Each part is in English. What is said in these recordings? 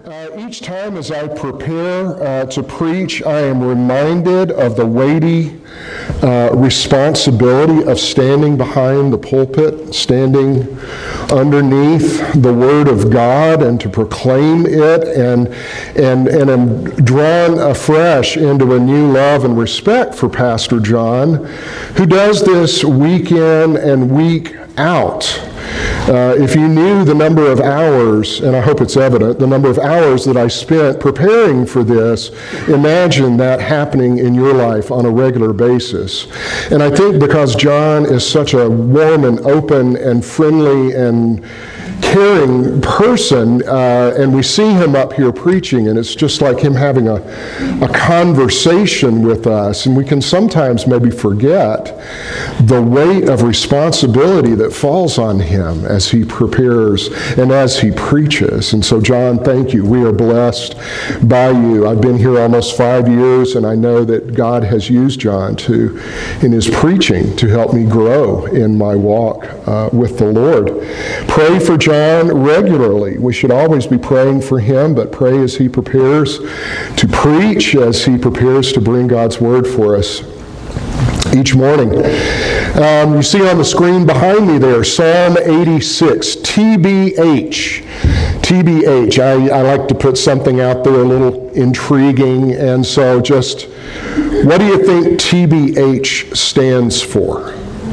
Each time as I prepare to preach, I am reminded of the weighty responsibility of standing behind the pulpit, standing underneath the Word of God and to proclaim it, and am drawn afresh into a new love and respect for Pastor John, who does this week in and week out. If you knew the number of hours, and I hope it's evident, the number of hours that I spent preparing for this, imagine that happening in your life on a regular basis. And I think because John is such a warm and open and friendly and caring person, and we see him up here preaching, and it's just like him having a conversation with us, and we can sometimes maybe forget the weight of responsibility that falls on him as he prepares and as he preaches. And so, John, thank you. We are blessed by you. I've been here almost 5 years, and I know that God has used John in his preaching to help me grow in my walk with the Lord. Pray for John regularly. We should always be praying for him, but pray as he prepares to preach, as he prepares to bring God's word for us each morning. You see on the screen behind me there, Psalm 86, TBH. TBH. I like to put something out there a little intriguing, and so just, what do you think TBH stands for?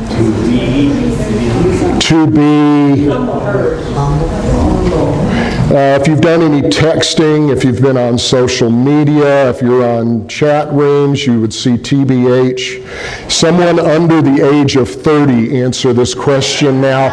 To be. If you've done any texting, if you've been on social media, if you're on chat rooms, you would see TBH. Someone under the age of 30 answer this question now.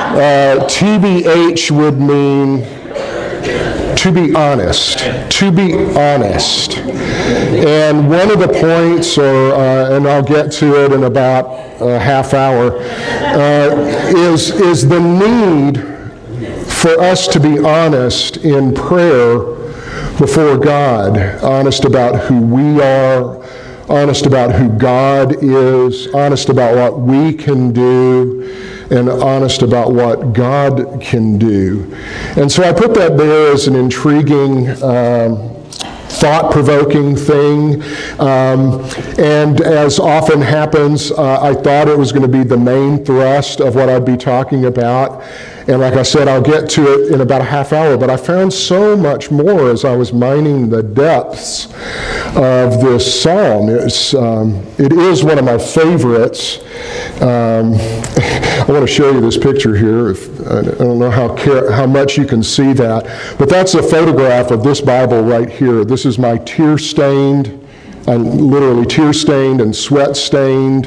TBH would mean to be honest. To be honest. And one of the points, and I'll get to it in about a half hour, is the need for us to be honest in prayer before God, honest about who we are, honest about who God is, honest about what we can do, and honest about what God can do. And so I put that there as an intriguing thought-provoking thing, and as often happens, I thought it was going to be the main thrust of what I'd be talking about, and like I said, I'll get to it in about a half hour, but I found so much more as I was mining the depths of this psalm. It is one of my favorites. I want to show you this picture here. I don't know how much you can see that, but that's a photograph of this Bible right here. This is my tear-stained, literally tear-stained and sweat-stained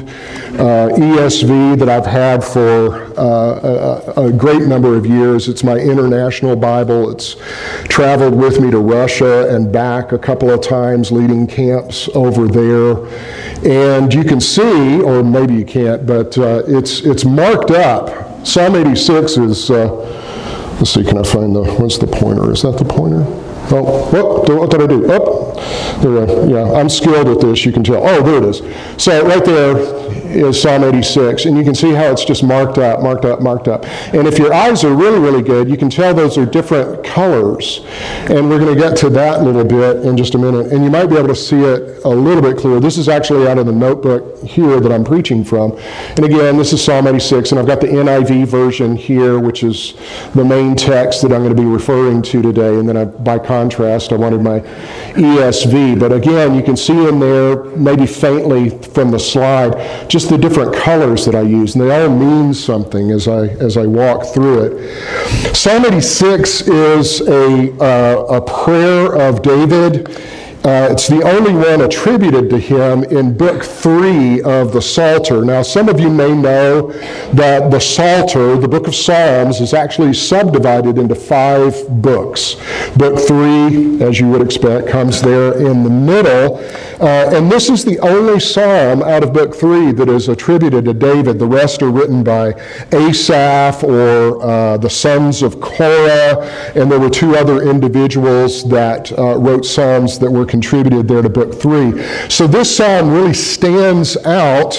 ESV that I've had for a great number of years. It's my international Bible. It's traveled with me to Russia and back a couple of times, leading camps over there. And you can see, or maybe you can't, but it's marked up. Psalm 86 is, let's see, can I find what's the pointer? Is that the pointer? Oh, what did I do? Oh, there we go. Yeah, I'm skilled at this, you can tell. Oh, there it is. So right there is Psalm 86, and you can see how it's just marked up. And if your eyes are really, really good, you can tell those are different colors. And we're going to get to that a little bit in just a minute. And you might be able to see it a little bit clearer. This is actually out of the notebook here that I'm preaching from. And again, this is Psalm 86, and I've got the NIV version here, which is the main text that I'm going to be referring to today. And then by contrast, I wanted my ESV. But again, you can see in there, maybe faintly from the slide, just the different colors that I use, and they all mean something as I walk through it. Psalm 86 is a prayer of David. It's the only one attributed to him in Book 3 of the Psalter. Now, some of you may know that the Psalter, the Book of Psalms, is actually subdivided into 5 books. Book 3, as you would expect, comes there in the middle. And this is the only psalm out of Book 3 that is attributed to David. The rest are written by Asaph or the sons of Korah, and there were 2 other individuals that wrote psalms that were contributed there to Book 3. So this psalm really stands out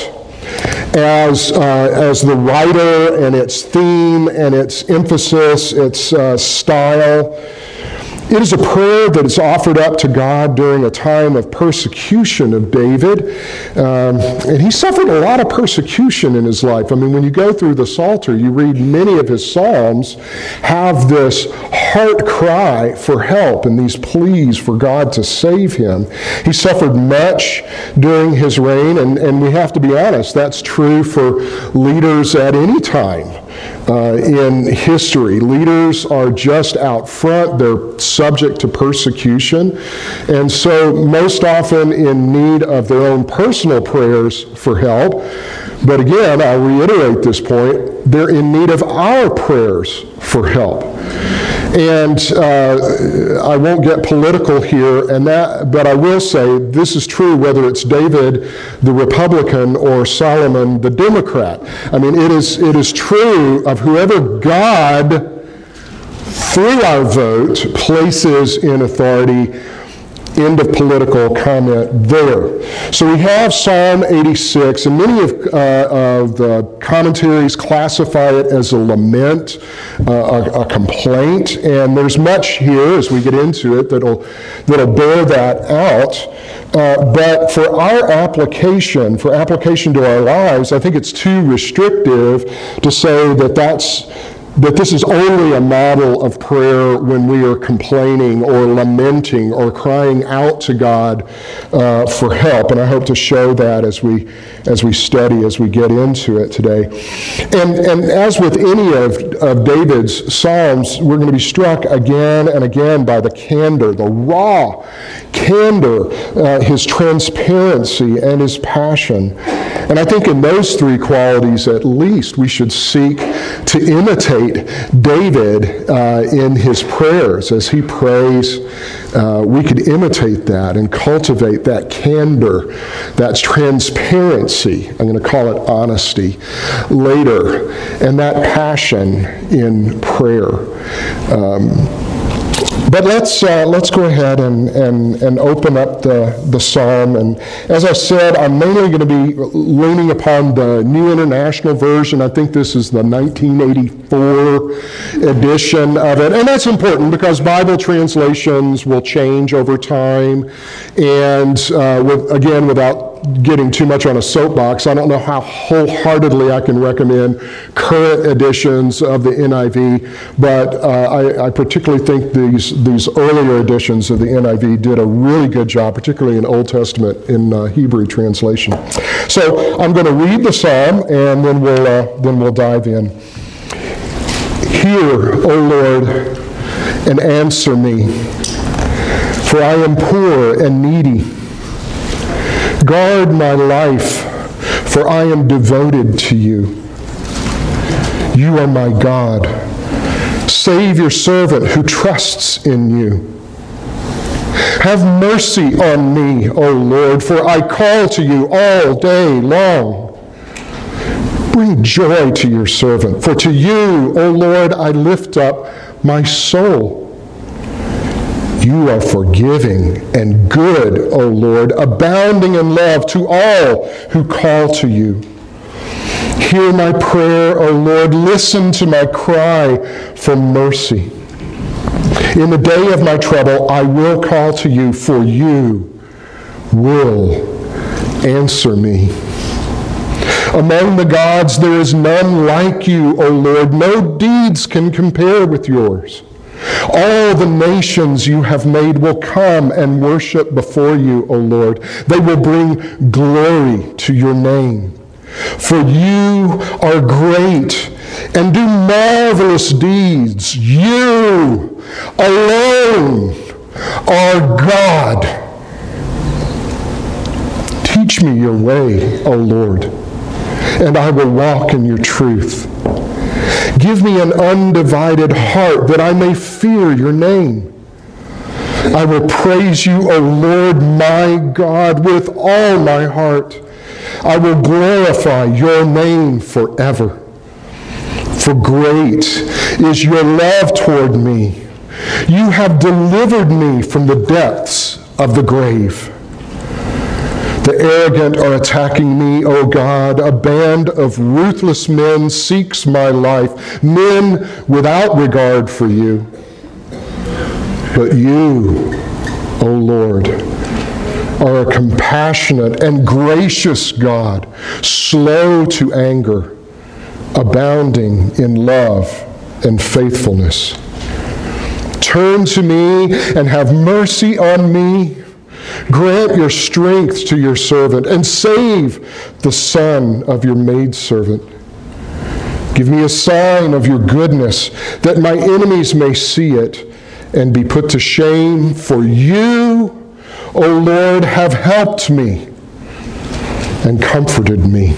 as the writer and its theme and its emphasis, its style. It is a prayer that is offered up to God during a time of persecution of David. And he suffered a lot of persecution in his life. I mean, when you go through the Psalter, you read many of his Psalms have this heart cry for help and these pleas for God to save him. He suffered much during his reign, and we have to be honest, that's true for leaders at any time. In history, leaders are just out front. They're subject to persecution, and so most often in need of their own personal prayers for help. But again, I'll reiterate this point, they're in need of our prayers for help. And I won't get political here, but I will say this is true whether it's David the Republican or Solomon the Democrat. I mean, it is true of whoever God, through our vote, places in authority. End of political comment there. So we have Psalm 86, and many of the commentaries classify it as a lament, a complaint, and there's much here as we get into it that'll bear that out. But for our application to our lives, I think it's too restrictive to say that this is only a model of prayer when we are complaining or lamenting or crying out to God for help. And I hope to show that as we study, as we get into it today. And as with any of David's Psalms, we're going to be struck again and again by the candor, the raw candor, his transparency and his passion. And I think in those three qualities at least we should seek to imitate David in his prayers. As he prays, we could imitate that and cultivate that candor, that transparency, I'm going to call it honesty later, and that passion in prayer. But let's go ahead and open up the psalm. And as I said, I'm mainly going to be leaning upon the New International Version. I think this is the 1984 edition of it. And that's important because Bible translations will change over time. And again, without getting too much on a soapbox, I don't know how wholeheartedly I can recommend current editions of the NIV, but I particularly think these earlier editions of the NIV did a really good job, particularly in Old Testament in Hebrew translation. So I'm going to read the psalm, and then we'll dive in. Hear, O Lord, and answer me, for I am poor and needy. Guard my life, for I am devoted to you. You are my God. Save your servant who trusts in you. Have mercy on me, O Lord, for I call to you all day long. Bring joy to your servant, for to you, O Lord, I lift up my soul. You are forgiving and good, O Lord, abounding in love to all who call to you. Hear my prayer, O Lord. Listen to my cry for mercy. In the day of my trouble, I will call to you, for you will answer me. Among the gods, there is none like you, O Lord. No deeds can compare with yours. All the nations you have made will come and worship before you, O Lord. They will bring glory to your name. For you are great and do marvelous deeds. You alone are God. Teach me your way, O Lord, and I will walk in your truth. Give me an undivided heart that I may fear your name. I will praise you, O Lord, my God, with all my heart. I will glorify your name forever. For great is your love toward me. You have delivered me from the depths of the grave. The arrogant are attacking me, O God. A band of ruthless men seeks my life, men without regard for you. But you, O Lord, are a compassionate and gracious God, slow to anger, abounding in love and faithfulness. Turn to me and have mercy on me. Grant your strength to your servant and save the son of your maidservant. Give me a sign of your goodness, that my enemies may see it and be put to shame. For you, O Lord, have helped me and comforted me.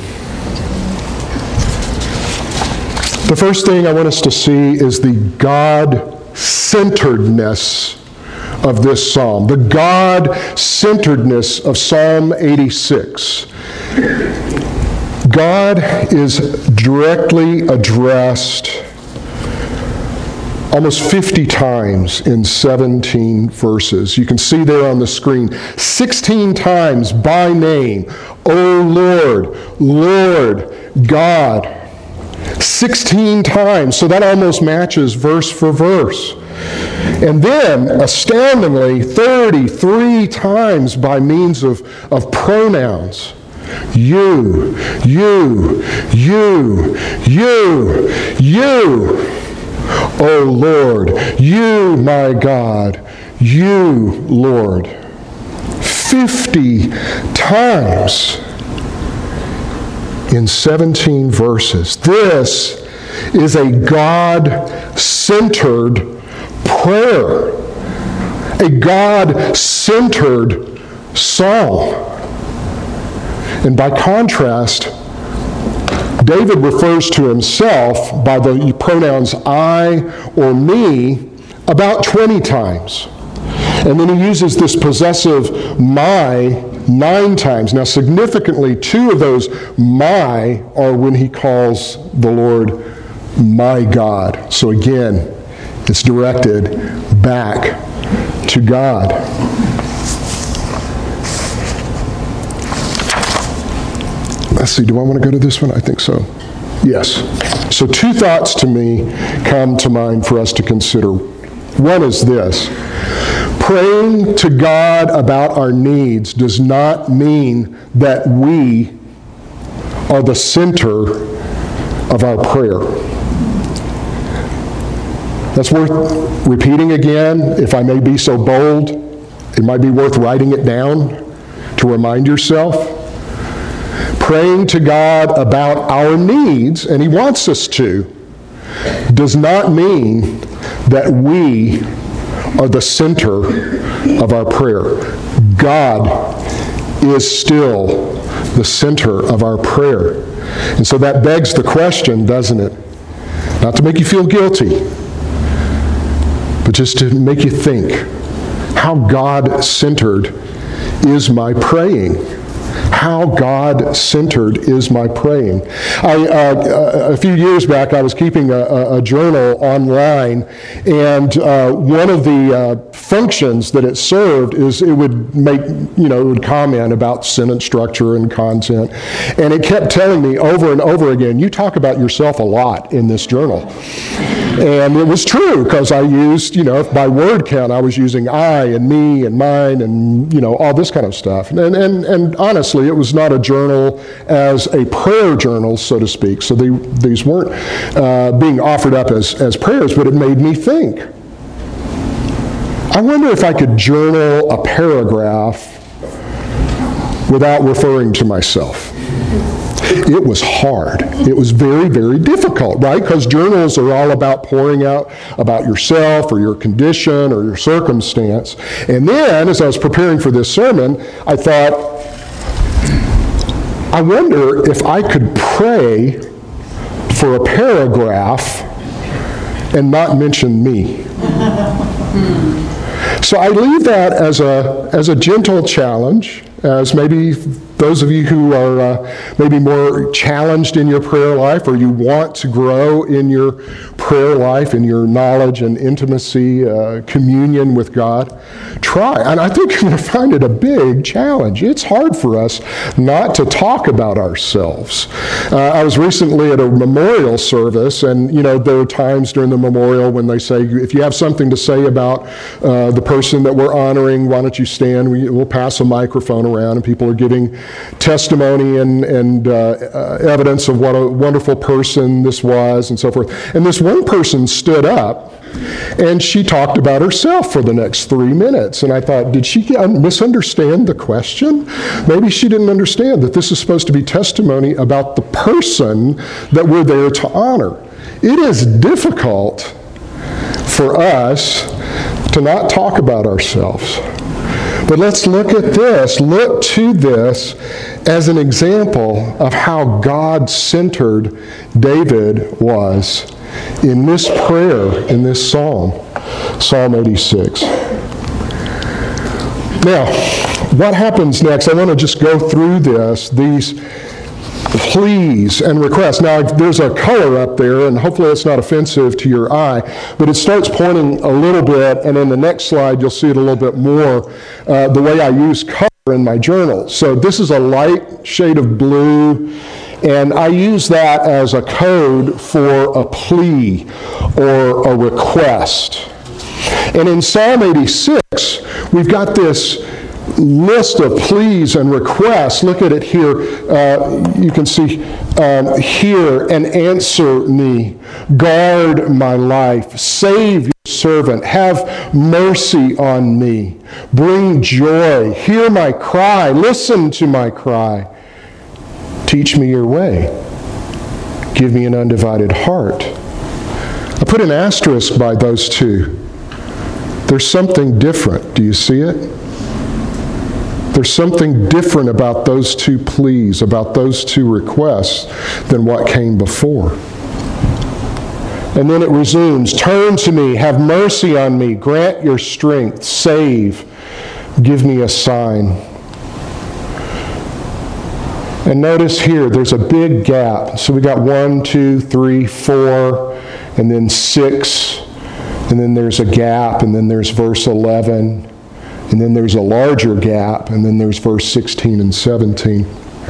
The first thing I want us to see is the God-centeredness of this psalm, the God-centeredness of Psalm 86. God is directly addressed almost 50 times in 17 verses. You can see there on the screen, 16 times by name, O Lord, Lord, God. 16 times, so that almost matches verse for verse. And then, astoundingly, 33 times by means of pronouns. You, you, you, you, you. O Lord, you, my God, you, Lord. 50 times in 17 verses. This is a God-centered prayer, a God-centered psalm. And by contrast, David refers to himself by the pronouns I or me about 20 times. And then he uses this possessive my 9 times. Now, significantly, 2 of those my are when he calls the Lord my God. So again, it's directed back to God. Let's see, do I want to go to this one? I think so. Yes. So 2 thoughts to me come to mind for us to consider. One is this. Praying to God about our needs does not mean that we are the center of our prayer. That's worth repeating again. If I may be so bold, it might be worth writing it down to remind yourself. Praying to God about our needs, and he wants us to, does not mean that we are the center of our prayer. God is still the center of our prayer. And so that begs the question, doesn't it? Not to make you feel guilty, but just to make you think, how God-centered is my praying? How God-centered is my praying? A few years back, I was keeping a journal online, and one of the functions that it served is it would make, it would comment about sentence structure and content, and it kept telling me over and over again, you talk about yourself a lot in this journal. And it was true, because I used, by word count, I was using I and me and mine and, all this kind of stuff. And honestly, it was not a journal as a prayer journal, so to speak. So these weren't being offered up as prayers, but it made me think. I wonder if I could journal a paragraph without referring to myself. It was hard. It was very, very difficult, right? Because journals are all about pouring out about yourself or your condition or your circumstance. And then, as I was preparing for this sermon, I thought, I wonder if I could pray for a paragraph and not mention me. So I leave that as a gentle challenge, as maybe those of you who are maybe more challenged in your prayer life, or you want to grow in your prayer prayer life, in your knowledge and intimacy, communion with God, try. And I think you're going to find it a big challenge. It's hard for us not to talk about ourselves. I was recently at a memorial service, and there are times during the memorial when they say, if you have something to say about the person that we're honoring, why don't you stand? We'll pass a microphone around, and people are giving testimony and evidence of what a wonderful person this was and so forth. And this one person stood up, and she talked about herself for the next 3 minutes. And I thought, did she misunderstand the question? Maybe she didn't understand that this is supposed to be testimony about the person that we're there to honor. It is difficult for us to not talk about ourselves. But let's look at this, look to this as an example of how God-centered David was in this prayer, in this psalm, Psalm 86. Now, what happens next? I want to just go through these pleas and requests. Now, there's a color up there, and hopefully it's not offensive to your eye, but it starts pointing a little bit, and in the next slide you'll see it a little bit more, the way I use color in my journal. So this is a light shade of blue, and I use that as a code for a plea or a request. And in Psalm 86, we've got this list of pleas and requests. Look at it here. You can see hear and answer me. Guard my life. Save your servant. Have mercy on me. Bring joy. Hear my cry. Listen to my cry. Teach me your way. Give me an undivided heart. I put an asterisk by those two. There's something different. Do you see it? There's something different about those two pleas, about those two requests, than what came before. And then it resumes, turn to me, have mercy on me, grant your strength, save, give me a sign. And notice here, there's a big gap. So we got 1, 2, 3, 4, and then 6, and then there's a gap, and then there's verse 11. And then there's a larger gap, and then there's verse 16 and 17.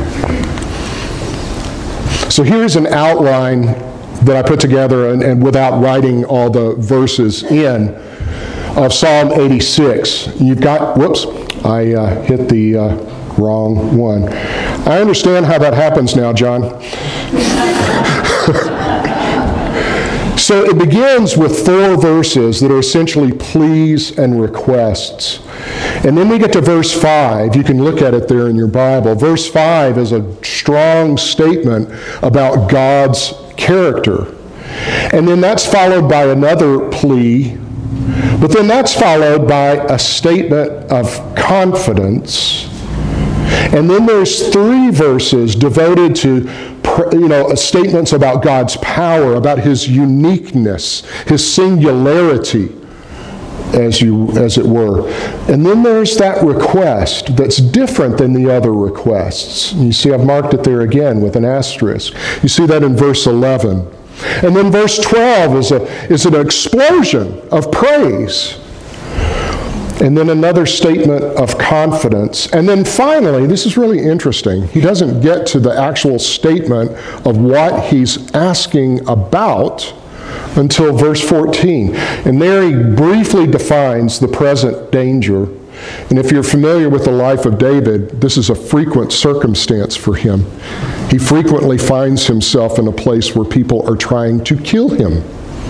So here's an outline that I put together, and without writing all the verses in, of Psalm 86. You've got, whoops, I hit the wrong one. I understand how that happens now, John. So it begins with 4 verses that are essentially pleas and requests. And then we get to verse 5. You can look at it there in your Bible. Verse 5 is a strong statement about God's character. And then that's followed by another plea. But then that's followed by a statement of confidence. And then there's 3 verses devoted to statements about God's power, about his uniqueness, his singularity, as it were. And then there's that request that's different than the other requests. You see, I've marked it there again with an asterisk. You see that in verse 11. And then verse 12 is an explosion of praise. And then another statement of confidence. And then finally, this is really interesting, he doesn't get to the actual statement of what he's asking about until verse 14. And there he briefly defines the present danger. And if you're familiar with the life of David, this is a frequent circumstance for him. He frequently finds himself in a place where people are trying to kill him.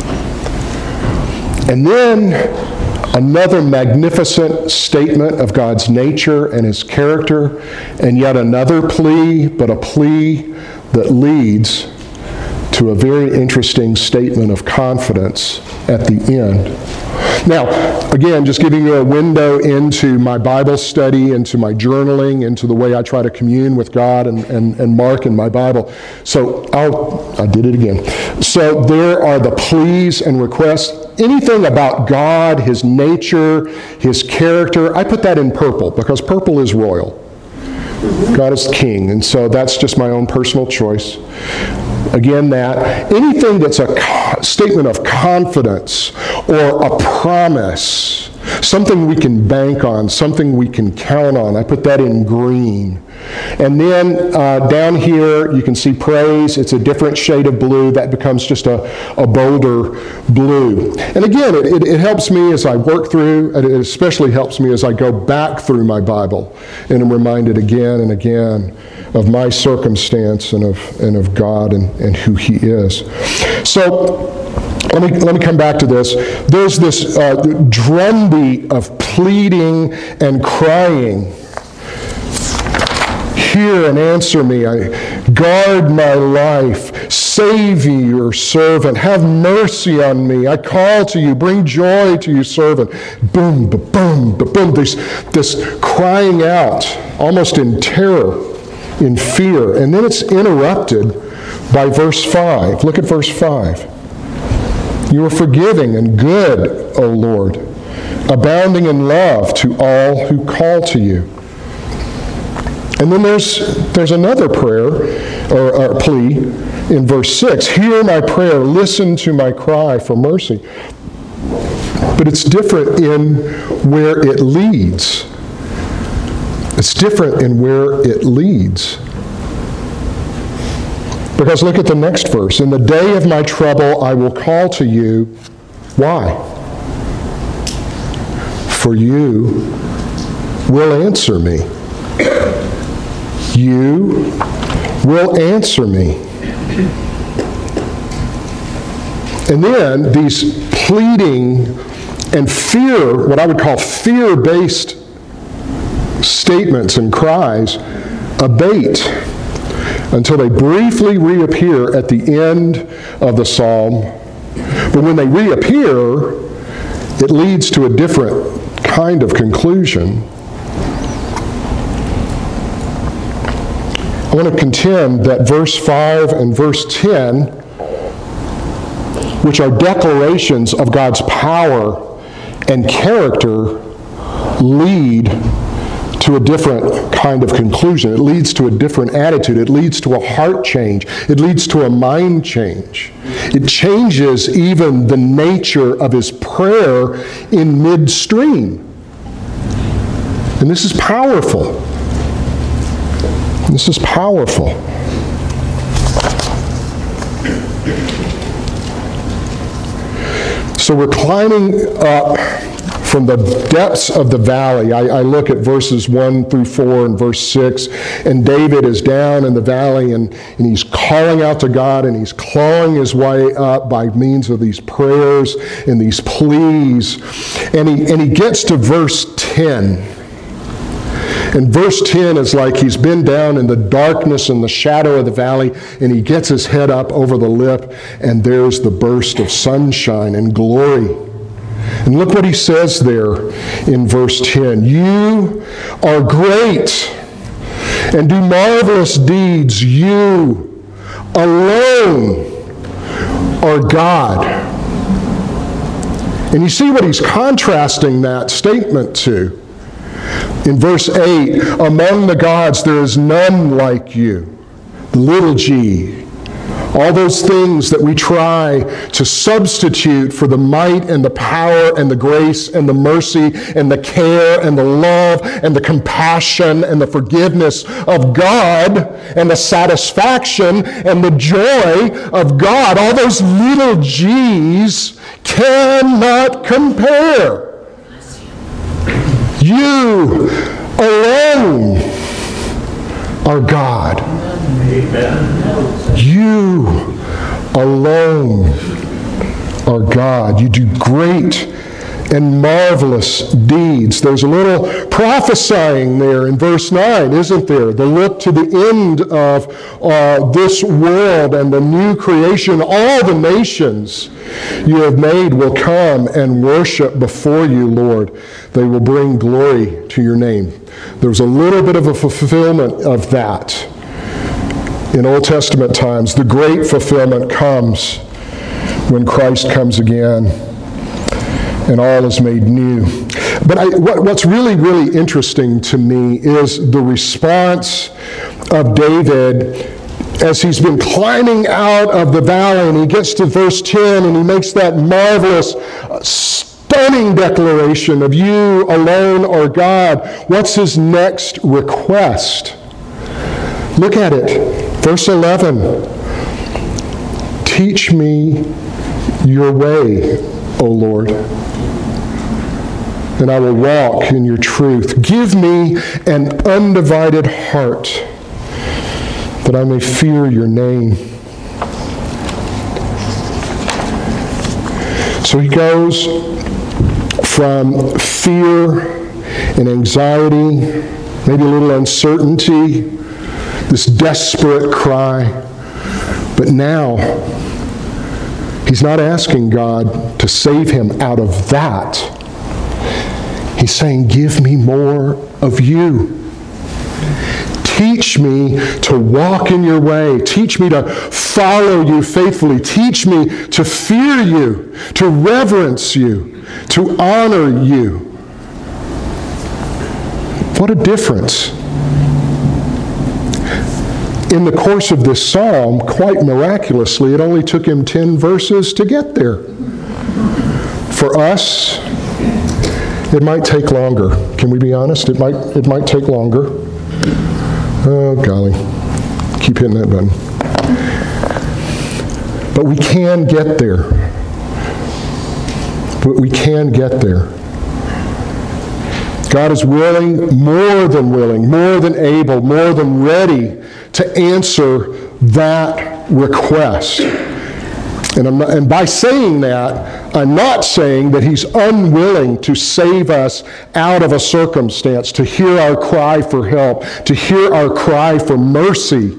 And then another magnificent statement of God's nature and his character, and yet another plea, but a plea that leads to a very interesting statement of confidence at the end. Now, again, just giving you a window into my Bible study, into my journaling, into the way I try to commune with God and mark in my Bible. So I did it again. So there are the pleas and requests. Anything about God, his nature, his character, I put that in purple because purple is royal. God is king, and so that's just my own personal choice. Again, that anything that's a statement of confidence or a promise, something we can bank on, something we can count on. I put that in green. And then down here, you can see praise. It's a different shade of blue. That becomes just a bolder blue. And again, it helps me as I work through, it especially helps me as I go back through my Bible and am reminded again and again of my circumstance and of God and who He is. So let me come back to this. There's this drumbeat of pleading and crying. Hear and answer me. Guard my life. Save me, your servant. Have mercy on me. I call to you. Bring joy to your servant. Boom, ba-boom, ba-boom. This crying out, almost in terror, in fear. And then it's interrupted by verse 5. Look at verse 5. You are forgiving and good, O Lord, abounding in love to all who call to you. And then there's another prayer or plea in verse 6. Hear my prayer, listen to my cry for mercy. But it's different in where it leads. It's different in where it leads. Because look at the next verse. In the day of my trouble I will call to you. Why? For you will answer me. You will answer me. And then these pleading and fear, what I would call fear-based statements and cries, abate until they briefly reappear at the end of the psalm. But when they reappear, it leads to a different kind of conclusion. I want to contend that verse 5 and verse 10, which are declarations of God's power and character, lead to a different kind of conclusion. It leads to a different attitude. It leads to a heart change. It leads to a mind change. It changes even the nature of his prayer in midstream. And this is powerful. This is powerful. So we're climbing up from the depths of the valley. I look at verses 1 through 4 and verse 6, and David is down in the valley, and he's calling out to God, and he's clawing his way up by means of these prayers and these pleas. And he gets to verse 10. And verse 10 is like he's been down in the darkness and the shadow of the valley, and he gets his head up over the lip, and there's the burst of sunshine and glory. And look what he says there in verse 10. You are great and do marvelous deeds. You alone are God. And you see what he's contrasting that statement to. In verse 8, among the gods there is none like you, little g. All those things that we try to substitute for the might and the power and the grace and the mercy and the care and the love and the compassion and the forgiveness of God and the satisfaction and the joy of God, all those little g's cannot compare. You alone are God. Amen. You alone are God. You do great and marvelous deeds. There's a little prophesying there in verse 9, isn't there? The look to the end of this world and the new creation. All the nations you have made will come and worship before you, Lord. They will bring glory to your name. There's a little bit of a fulfillment of that in Old Testament times. The great fulfillment comes when Christ comes again and all is made new. But what's really, really interesting to me is the response of David as he's been climbing out of the valley, and he gets to verse 10, and he makes that marvelous, stunning declaration of you alone are God. What's his next request? Look at it. Verse 11. Teach me your way, O Lord, and I will walk in your truth. Give me an undivided heart, that I may fear your name. So he goes from fear and anxiety, maybe a little uncertainty, this desperate cry. But now, he's not asking God to save him out of that. He's saying, give me more of you. Teach me to walk in your way. Teach me to follow you faithfully. Teach me to fear you, to reverence you, to honor you. What a difference. In the course of this psalm, quite miraculously, it only took him 10 verses to get there. For us, it might take longer. Can we be honest? It might take longer. Oh, golly. Keep hitting that button. But we can get there. But we can get there. God is willing, more than able, more than ready to answer that request. And by saying that, I'm not saying that he's unwilling to save us out of a circumstance, to hear our cry for help, to hear our cry for mercy.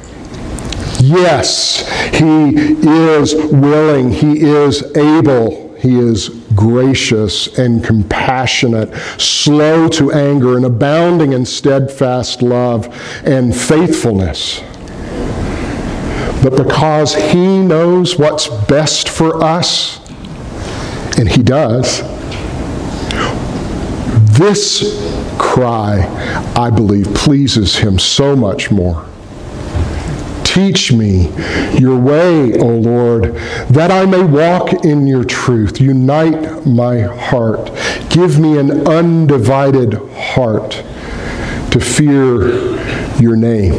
Yes, he is willing, he is able, he is gracious and compassionate, slow to anger, and abounding in steadfast love and faithfulness. But because he knows what's best for us, and he does, this cry, I believe, pleases him so much more. Teach me your way, O Lord, that I may walk in your truth. Unite my heart. Give me an undivided heart to fear your name.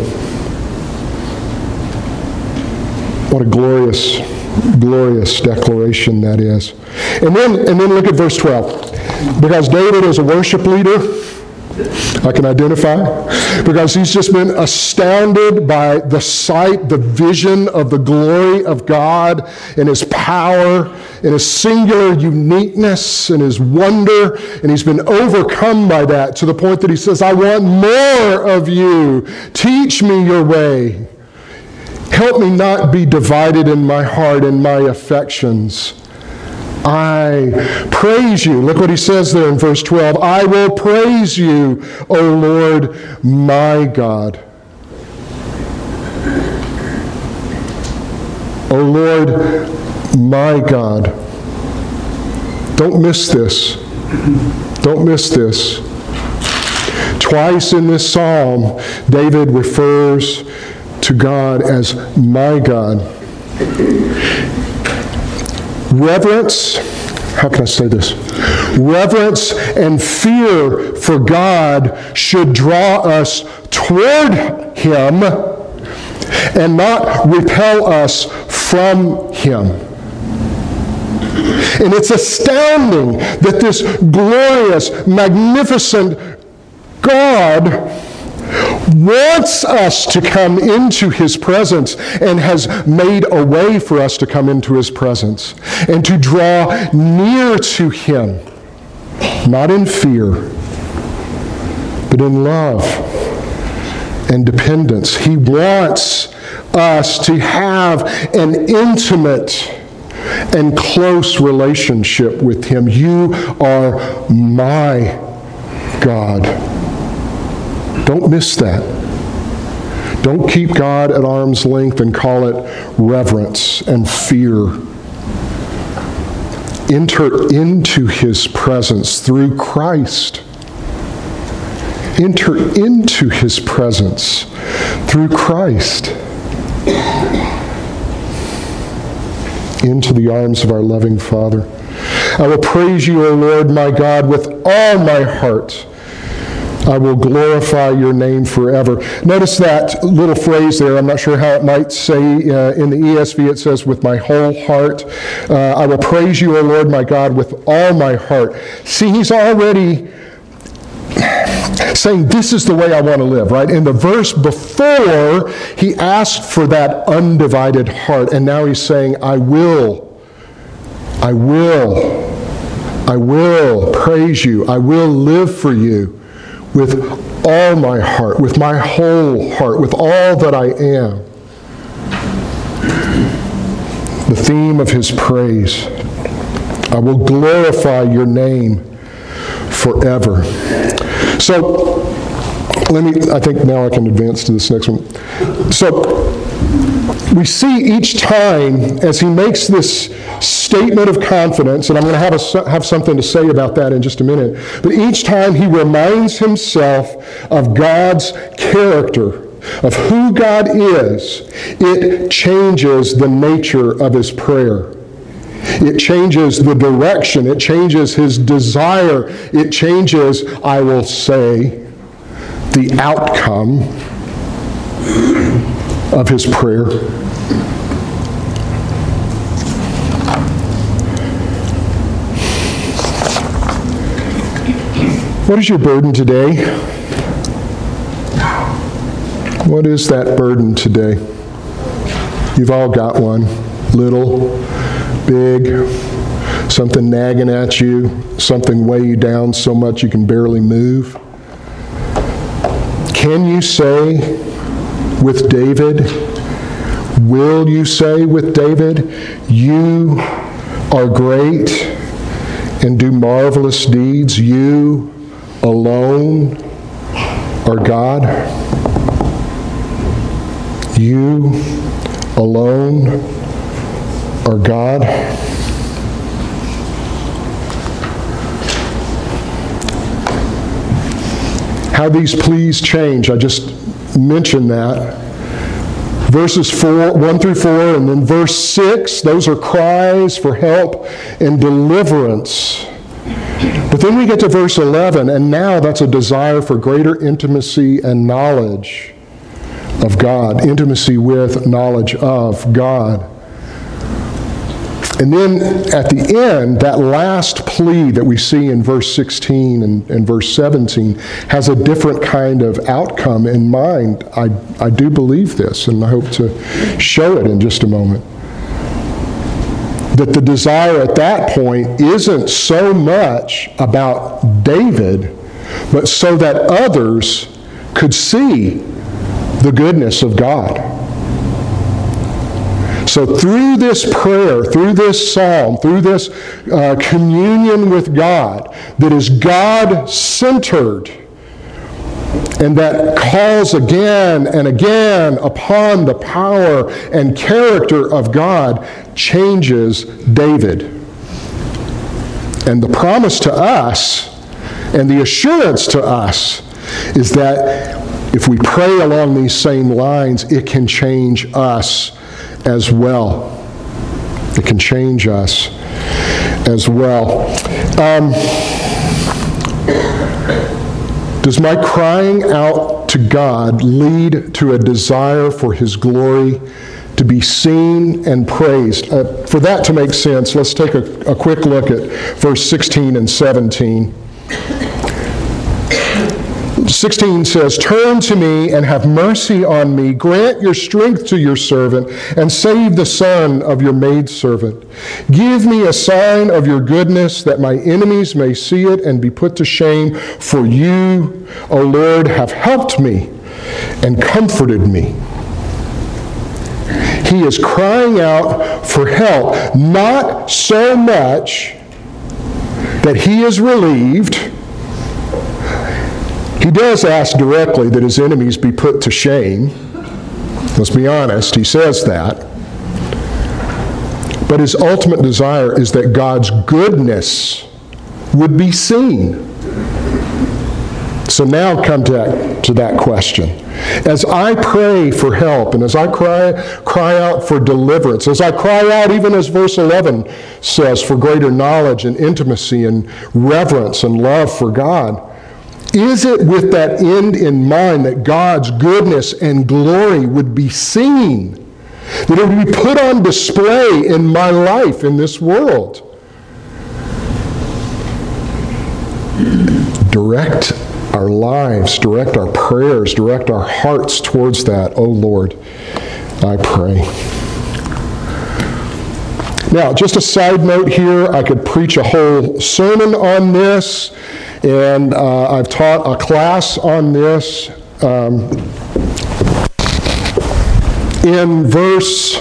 What a glorious, glorious declaration that is. And then look at verse 12. Because David is a worship leader, I can identify, because he's just been astounded by the sight, the vision of the glory of God and his power and his singular uniqueness and his wonder, and he's been overcome by that to the point that he says, I want more of you. Teach me your way. Help me not be divided in my heart and my affections. I praise you. Look what he says there in verse 12. I will praise you, O Lord, my God. O Lord, my God. Don't miss this. Don't miss this. Twice in this psalm, David refers to God as my God. Reverence, how can I say this? Reverence and fear for God should draw us toward him and not repel us from him. And it's astounding that this glorious, magnificent God wants us to come into his presence and has made a way for us to come into his presence and to draw near to him, not in fear, but in love and dependence. He wants us to have an intimate and close relationship with him. You are my God. Don't miss that. Don't keep God at arm's length and call it reverence and fear. Enter into his presence through Christ. Enter into his presence through Christ. into the arms of our loving Father. I will praise you, O Lord my God, with all my heart. I will glorify your name forever. Notice that little phrase there. I'm not sure how it might say in the ESV. It says, with my whole heart. I will praise you, O Lord my God, with all my heart. See, he's already saying, this is the way I want to live, right? In the verse before, he asked for that undivided heart, and now he's saying, I will praise you. I will live for you with all my heart, with my whole heart, with all that I am. The theme of his praise. I will glorify your name forever. So, I think now I can advance to this next one. So, we see each time as he makes this statement of confidence, and I'm going to have something to say about that in just a minute, but each time he reminds himself of God's character, of who God is, it changes the nature of his prayer. It changes the direction. It changes his desire. It changes, I will say, the outcome of his prayer. What is your burden today? What is that burden today? You've all got one. Little, big, something nagging at you, something weigh you down so much you can barely move. Can you say with David, will you say with David, you are great and do marvelous deeds, you alone are God? You alone are God? How these pleas change, I just mentioned that. Verses 1 through 4, and then verse 6, those are cries for help and deliverance. But then we get to verse 11, and now that's a desire for greater intimacy and knowledge of God. Intimacy with knowledge of God. And then at the end, that last plea that we see in verse 16 and verse 17 has a different kind of outcome in mind. I do believe this, and I hope to show it in just a moment. That the desire at that point isn't so much about David, but so that others could see the goodness of God. So through this prayer, through this psalm, through this communion with God that is God-centered and that calls again and again upon the power and character of God, changes David. And the promise to us and the assurance to us is that if we pray along these same lines, it can change us as well. It can change us as well. Does my crying out to God lead to a desire for his glory to be seen and praised? For that to make sense, let's take a quick look at verse 16 and 17. 16 says, "Turn to me and have mercy on me. Grant your strength to your servant and save the son of your maidservant. Give me a sign of your goodness that my enemies may see it and be put to shame. For you, O Lord, have helped me and comforted me." He is crying out for help, not so much that he is relieved. He does ask directly that his enemies be put to shame. Let's be honest, he says that. But his ultimate desire is that God's goodness would be seen. So now come to that question. As I pray for help and as I cry out for deliverance, as I cry out, even as verse 11 says, for greater knowledge and intimacy and reverence and love for God, is it with that end in mind that God's goodness and glory would be seen, that it would be put on display in my life in this world? Direct our lives, direct our prayers, direct our hearts towards that, oh Lord, I pray. Now, just a side note here, I could preach a whole sermon on this, and I've taught a class on this. In verse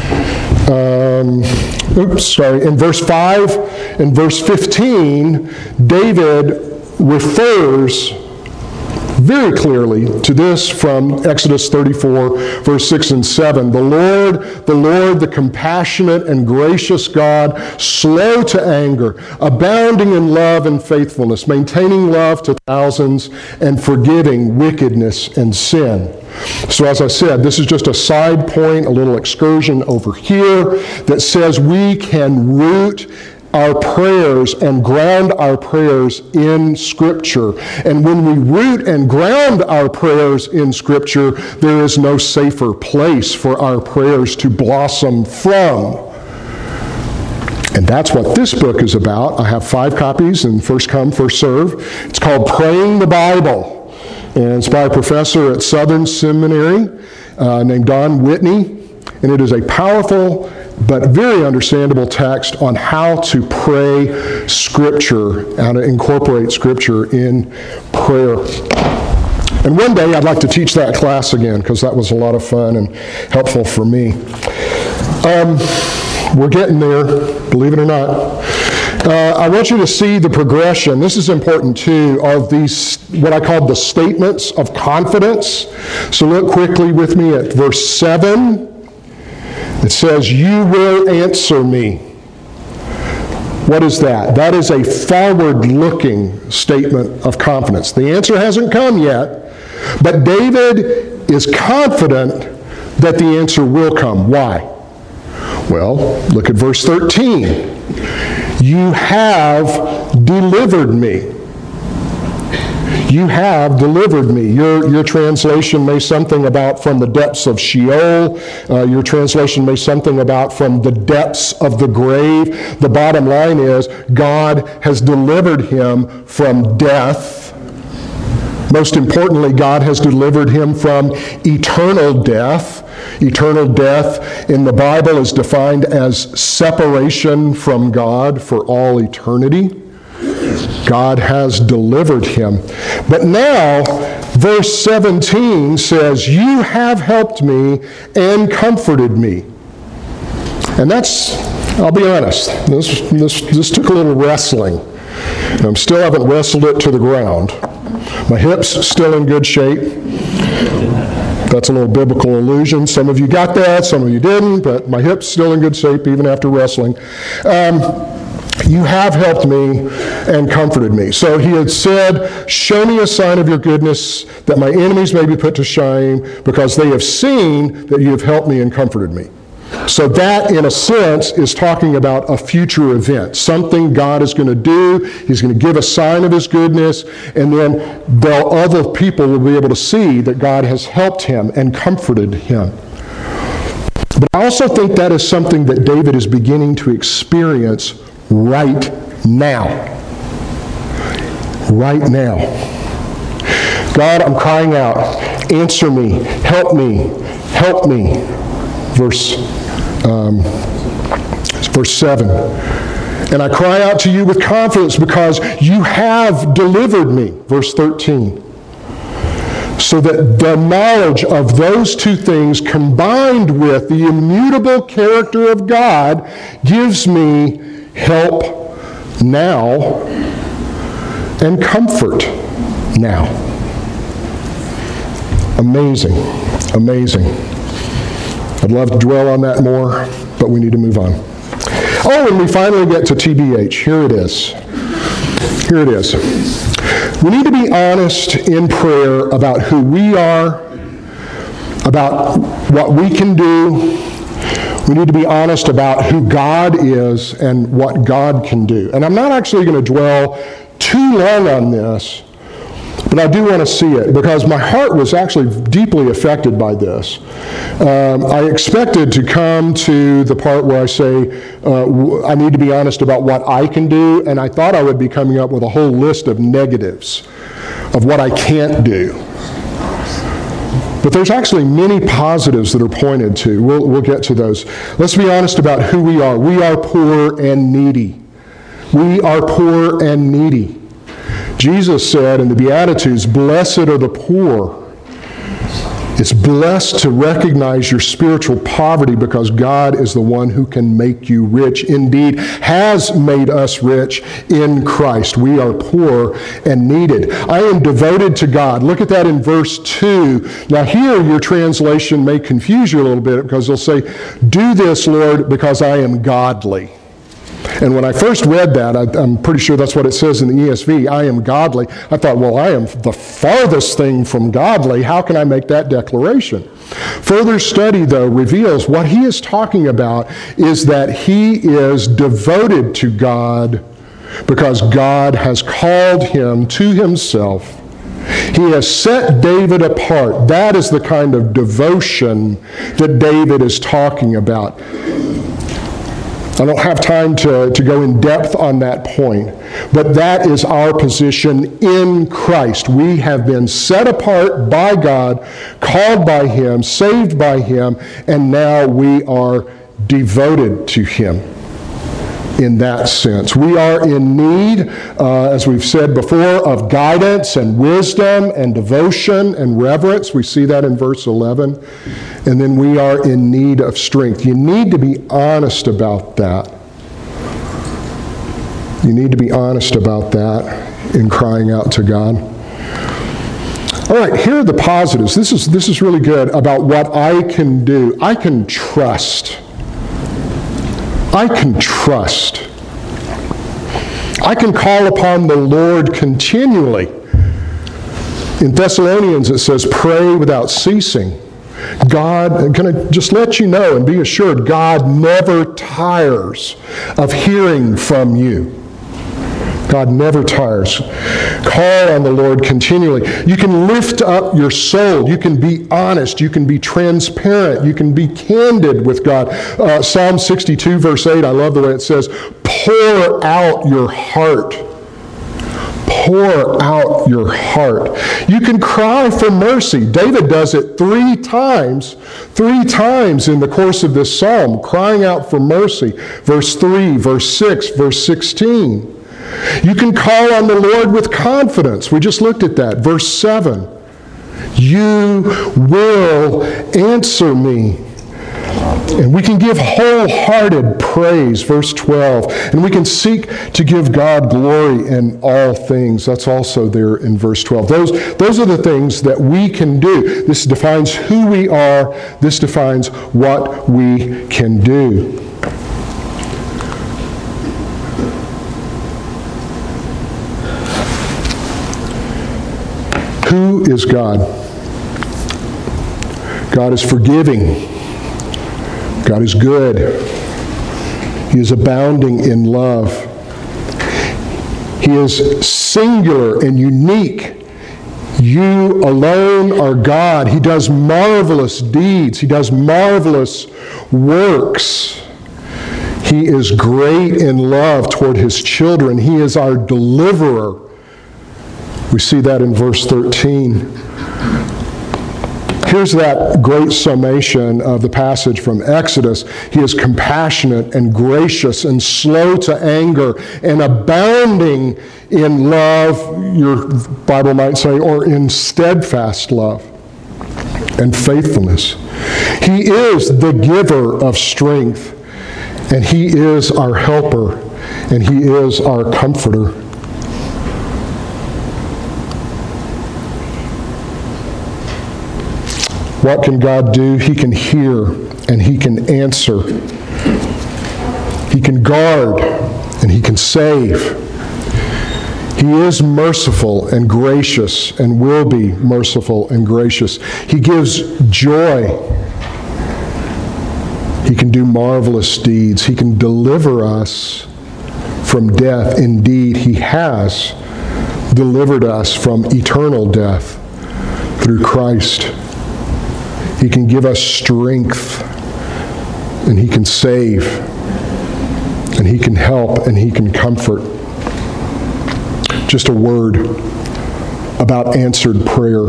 5 and verse 15, David refers very clearly to this from Exodus 34, verse 6 and 7. The Lord, the compassionate and gracious God, slow to anger, abounding in love and faithfulness, maintaining love to thousands, and forgiving wickedness and sin. So as I said, this is just a side point, a little excursion over here that says we can root our prayers and ground our prayers in Scripture. And when we root and ground our prayers in Scripture, there is no safer place for our prayers to blossom from. And that's what this book is about. I have 5 copies, and first come, first serve. It's called Praying the Bible, and it's by a professor at Southern Seminary named Don Whitney. And it is a powerful but very understandable text on how to pray Scripture, how to incorporate Scripture in prayer. And one day I'd like to teach that class again, because that was a lot of fun and helpful for me. We're getting there, believe it or not. I want you to see the progression, this is important too, of these, what I call the statements of confidence. So look quickly with me at verse 7. It says, you will answer me. What is that? That is a forward-looking statement of confidence. The answer hasn't come yet, but David is confident that the answer will come. Why? Well, look at verse 13. You have delivered me. You have delivered me. Your translation may something about from the depths of Sheol. Your translation may something about from the depths of the grave. The bottom line is God has delivered him from death. Most importantly, God has delivered him from eternal death. Eternal death in the Bible is defined as separation from God for all eternity. God has delivered him. But now, verse 17 says, you have helped me and comforted me. And that's, I'll be honest, this took a little wrestling. And I still haven't wrestled it to the ground. My hips still in good shape. That's a little biblical allusion. Some of you got that, some of you didn't, but my hips still in good shape even after wrestling. You have helped me and comforted me. So he had said, show me a sign of your goodness, that my enemies may be put to shame, because they have seen that you have helped me and comforted me. So that, in a sense, is talking about a future event, something God is going to do. He's going to give a sign of his goodness, and then other people will be able to see that God has helped him and comforted him. But I also think that is something that David is beginning to experience right now. Right now. God, I'm crying out. Answer me. Help me. Help me. Verse 7. And I cry out to you with confidence because you have delivered me. Verse 13. So that the knowledge of those two things combined with the immutable character of God gives me help now and comfort now. Amazing. Amazing. I'd love to dwell on that more, but we need to move on. Oh, and we finally get to TBH. Here it is. Here it is. We need to be honest in prayer about who we are, about what we can do. We need to be honest about who God is and what God can do. And I'm not actually going to dwell too long on this, but I do want to see it because my heart was actually deeply affected by this. I expected to come to the part where I say I need to be honest about what I can do, and I thought I would be coming up with a whole list of negatives of what I can't do. But there's actually many positives that are pointed to. We'll get to those. Let's be honest about who we are. We are poor and needy. We are poor and needy. Jesus said in the Beatitudes, "Blessed are the poor." It's blessed to recognize your spiritual poverty because God is the one who can make you rich. Indeed, has made us rich in Christ. We are poor and needed. I am devoted to God. Look at that in verse 2. Now here your translation may confuse you a little bit because they'll say, "Do this, Lord, because I am godly." And when I first read that, I'm pretty sure that's what it says in the ESV, I am godly. I thought, well, I am the farthest thing from godly. How can I make that declaration? Further study, though, reveals what he is talking about is that he is devoted to God because God has called him to himself. He has set David apart. That is the kind of devotion that David is talking about. I don't have time to go in depth on that point, but that is our position in Christ. We have been set apart by God, called by him, saved by him, and now we are devoted to him in that sense. We are in need, as we've said before, of guidance and wisdom and devotion and reverence. We see that in verse 11. And then we are in need of strength. You need to be honest about that. You need to be honest about that in crying out to God. All right, here are the positives. This is really good about what I can do. I can trust. I can trust. I can call upon the Lord continually. In Thessalonians it says, pray without ceasing. God, can I just let you know and be assured, God never tires of hearing from you. God never tires. Call on the Lord continually. You can lift up your soul. You can be honest. You can be transparent. You can be candid with God. Psalm 62, verse 8, I love the way it says, pour out your heart. Pour out your heart. You can cry for mercy. David does it three times in the course of this psalm, crying out for mercy. Verse 3, verse 6, verse 16. You can call on the Lord with confidence. We just looked at that. Verse 7. You will answer me. And we can give wholehearted praise, verse 12. And we can seek to give God glory in all things. That's also there in verse 12. Those are the things that we can do. This defines who we are. This defines what we can do. Who is God? God is forgiving. God is good. He is abounding in love. He is singular and unique. You alone are God. He does marvelous deeds. He does marvelous works. He is great in love toward his children. He is our deliverer. We see that in verse 13. Here's that great summation of the passage from Exodus. He is compassionate and gracious and slow to anger and abounding in love, your Bible might say, or in steadfast love and faithfulness. He is the giver of strength, and he is our helper, and he is our comforter. What can God do? He can hear and he can answer. He can guard and he can save. He is merciful and gracious and will be merciful and gracious. He gives joy. He can do marvelous deeds. He can deliver us from death. Indeed, He has delivered us from eternal death through Christ. He can give us strength, and He can save, and He can help, and He can comfort. Just a word about answered prayer.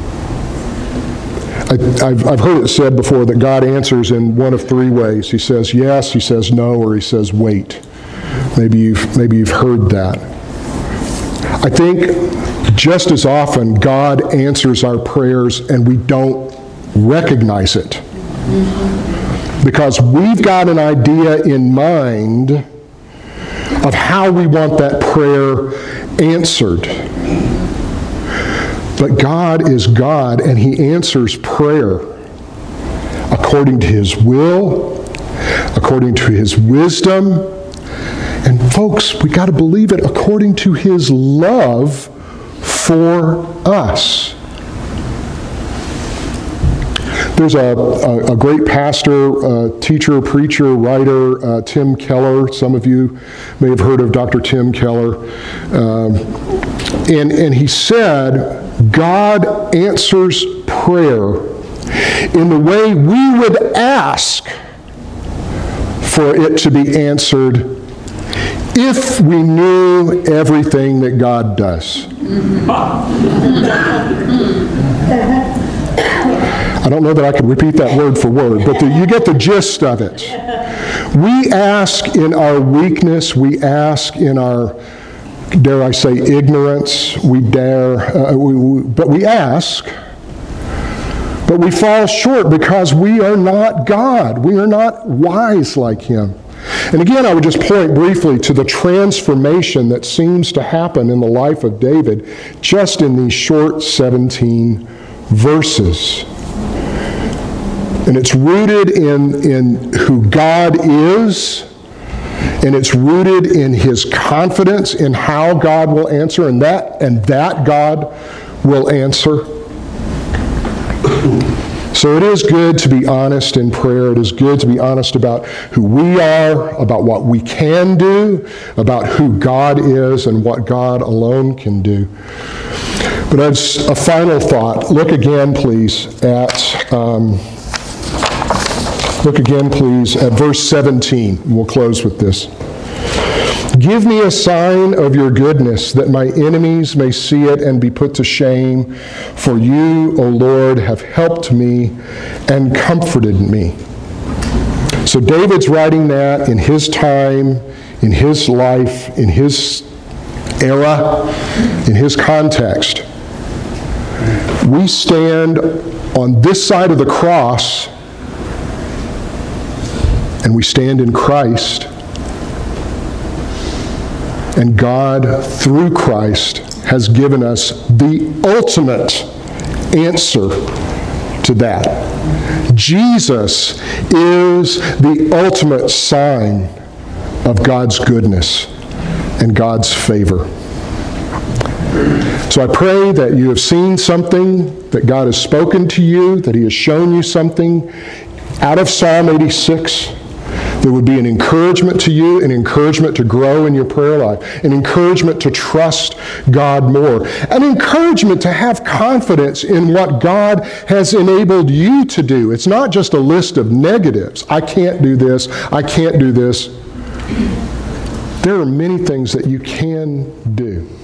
I've heard it said before that God answers in one of three ways. He says yes, He says no, or He says wait. Maybe you've heard that. I think just as often God answers our prayers and we don't recognize it. Because we've got an idea in mind of how we want that prayer answered. But God is God, and He answers prayer according to His will, according to His wisdom, and folks, we got to believe it according to His love for us. There's a great pastor, teacher, preacher, writer, Tim Keller. Some of you may have heard of Dr. Tim Keller. And he said, God answers prayer in the way we would ask for it to be answered if we knew everything that God does. I don't know that I could repeat that word for word, but you get the gist of it. We ask in our weakness, we ask in our, dare I say, ignorance, but we ask, but we fall short because we are not God. We are not wise like Him. And again, I would just point briefly to the transformation that seems to happen in the life of David just in these short 17 verses. And it's rooted in who God is, and it's rooted in His confidence in how God will answer, and that God will answer. So it is good to be honest in prayer. It is good to be honest about who we are, about what we can do, about who God is and what God alone can do. But as a final thought, look again, please, at verse 17. We'll close with this. Give me a sign of your goodness, that my enemies may see it and be put to shame. For you, O Lord, have helped me and comforted me. So David's writing that in his time, in his life, in his era, in his context. We stand on this side of the cross, and we stand in Christ. And God, through Christ, has given us the ultimate answer to that. Jesus is the ultimate sign of God's goodness and God's favor. So I pray that you have seen something, that God has spoken to you, that He has shown you something out of Psalm 86. There would be an encouragement to you, an encouragement to grow in your prayer life, an encouragement to trust God more, an encouragement to have confidence in what God has enabled you to do. It's not just a list of negatives. I can't do this. I can't do this. There are many things that you can do.